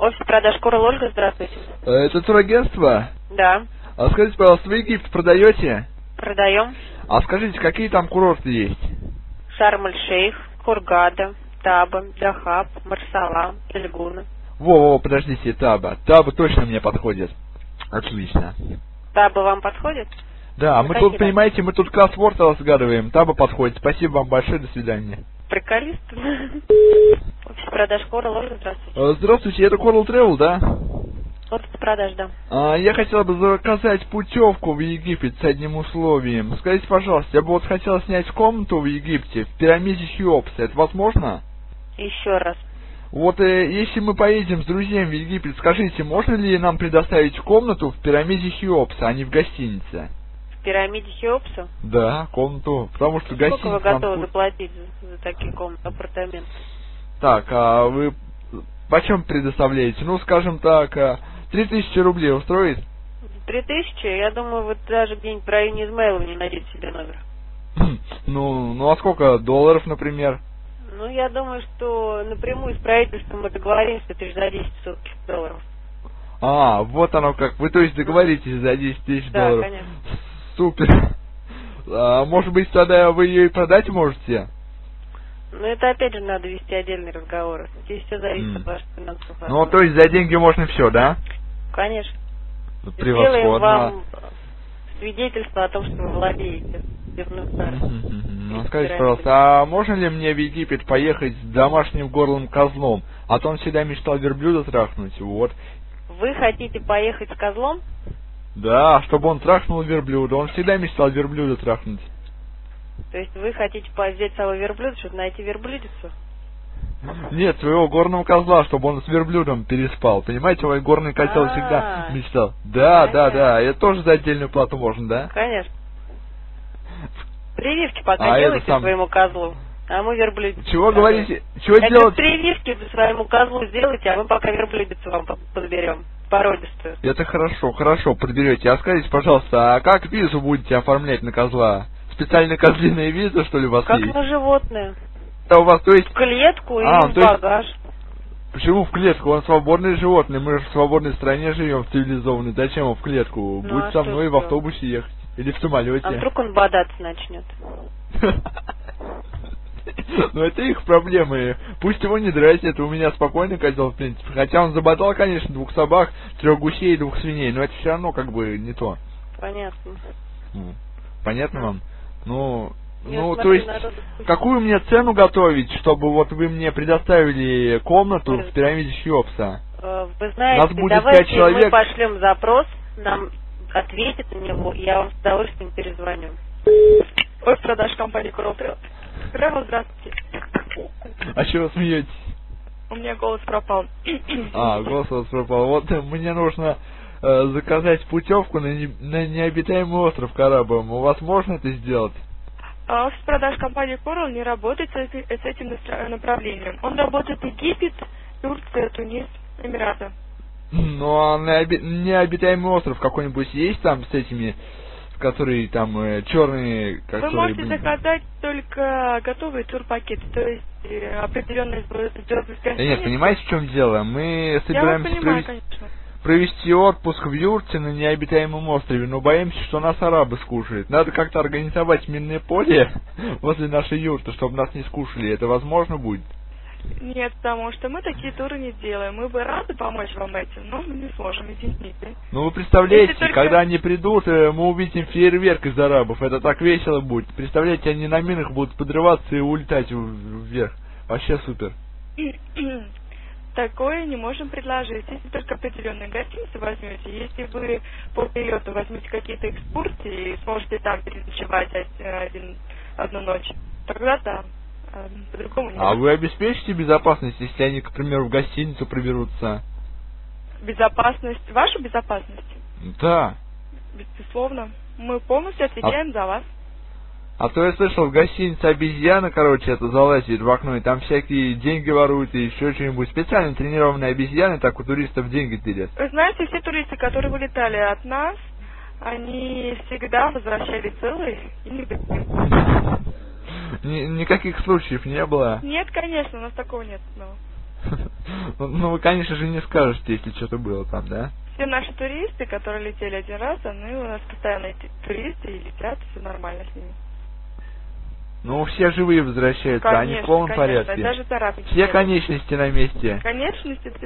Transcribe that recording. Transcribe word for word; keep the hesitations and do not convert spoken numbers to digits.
Офис продаж Корал, Ольга, здравствуйте. Это турагентство? Да. А скажите, пожалуйста, вы Египет продаете? Продаем. А скажите, какие там курорты есть? Шарм-эль-Шейх, Хургада, Таба, Дахаб, Марсала, Эльгуна. Во-во, подождите, Таба. Таба точно мне подходит. Отлично. Таба вам подходит? Да, Ну, мы какие тут, понимаете, мы тут кроссворд разгадываем. Таба подходит. Спасибо вам большое, до свидания. Приколист. Офис продаж Корал, Ольга, здравствуйте. Э, Здравствуйте, это Coral Travel, да? Офис продаж, да. А, я хотел бы заказать путевку в Египет с одним условием. Скажите, пожалуйста, я бы вот хотел снять комнату в Египте, в пирамиде Хеопса. Это возможно? Еще раз. Вот э, если мы поедем с друзьями в Египет, скажите, можно ли нам предоставить комнату в пирамиде Хеопса, а не в гостинице? В пирамиде Хеопса? Да, комнату, потому что Сколько гостиница... вы готовы нам... заплатить за, за такие комнаты, апартаменты? Так, а вы почем предоставляете? Ну, скажем так, три тысячи рублей устроит? Три тысячи? Я думаю, вы даже где-нибудь в районе Измайлова не найдете себе номер. Ну, ну а сколько долларов, например? Ну, я думаю, что напрямую с правительством мы договоримся, это же за десять соток долларов. А, вот оно как. Вы, то есть, договоритесь за десять тысяч Да, долларов? конечно. Супер. А, может быть, тогда вы ее и продать можете? Ну, это опять же надо вести отдельные разговоры. Здесь все зависит Mm. от ваших финансовых Ну, возможностей. то есть, за деньги можно все, да? Конечно. Сделаем Превосходно. вам свидетельство о том, что вы владеете пивным царством. Ну, скажите, пожалуйста, а можно ли мне в Египет поехать с домашним горлым козлом? А то он всегда мечтал верблюда трахнуть, вот. Вы хотите поехать с козлом? Да, чтобы он трахнул верблюда. Он всегда мечтал верблюда трахнуть. То есть вы хотите взять с собой верблюда, чтобы найти верблюдицу? Нет, своего горного козла, чтобы он с верблюдом переспал. Понимаете, мой горный козел всегда мечтал. Да, да, да. Это тоже за отдельную плату можно, да? Конечно. Прививки пока А делайте сам... своему козлу, а мы верблюдицу. Чего говорите? Чего это делать? Прививки своему козлу сделайте, а мы пока верблюдицу вам подберем. Породистую. Это хорошо, хорошо, подберете. А скажите, пожалуйста, а как визу будете оформлять на козла? Специальная козлиная виза, что ли, у вас как есть? Как на животное. А у вас, то есть... В клетку а, или в багаж. Есть... Почему в клетку? Он свободное животное. Мы же в свободной стране живем, цивилизованной. Зачем он в клетку? Ну, Будет а со мной что в автобусе ехать. Или в самолете. А вдруг он бодаться начнет? Ну это их проблемы. Пусть его не драть, это у меня спокойный козел, в принципе. Хотя он забодал, конечно, двух собак, трех гусей и двух свиней, но это все равно как бы не то. Понятно. Понятно вам? Ну, Я ну смотрю, то есть, народ... какую мне цену готовить, чтобы вот вы мне предоставили комнату в пирамиде Хеопса? Вы знаете, нас будет давайте пять человек. Мы пошлем запрос, нам ответят на него, и я вам с удовольствием перезвоню. Офис продаж компании Coral Travel. Travel, здравствуйте. А чего смеетесь? У меня голос пропал. А, голос у вас пропал. Вот мне нужно э, заказать путевку на, не, на необитаемый остров Карабам. У вас можно это сделать? А офис продаж компании Coral не работает с, с этим направлением. Он работает в Египет, Турция, Тунис, Эмираты. Ну, а на необитаемый остров какой-нибудь есть там с этими, которые там э, черные... Вы которые... можете заказать только готовые турпакеты, то есть э, определенные звезды. Нет, понимаете, в чем дело? Мы собираемся Я вас понимаю, провести, провести отпуск в юрте на необитаемом острове, но боимся, что нас арабы скушают. Надо как-то организовать минное поле возле нашей юрты, чтобы нас не скушали. Это возможно будет? Нет, потому что мы такие туры не делаем. Мы бы рады помочь вам этим, но мы не сможем, извините. Ну вы представляете, только... когда они придут, мы увидим фейерверк из арабов. Это так весело будет. Представляете, они на минах будут подрываться и улетать вверх. Вообще супер. Такое не можем предложить. Если только определенные гостиницы возьмете, если вы по периоду возьмете какие-то экскурсии и сможете там переночевать один, одну ночь, тогда да. По-другому нет. А вы обеспечите безопасность, если они, к примеру, в гостиницу приберутся? Безопасность? Вашу безопасность? Да. Безусловно. Мы полностью отвечаем а... за вас. А то я слышал, в гостинице обезьяна, короче, это залазит в окно, и там всякие деньги воруют и еще что-нибудь. Специально тренированные обезьяны так у туристов деньги тырят. Вы знаете, все туристы, которые вылетали от нас, они всегда возвращались целые и невредимые. Никаких случаев не было? Нет, конечно, у нас такого нет. Но... Ну, вы, конечно же, не скажете, если что-то было там, да? Все наши туристы, которые летели один раз, они у нас постоянные туристы и летят, все нормально с ними. Ну, все живые возвращаются, Конечно, они в полном конечно, порядке. даже царапинки Все нет. конечности на месте. Конечности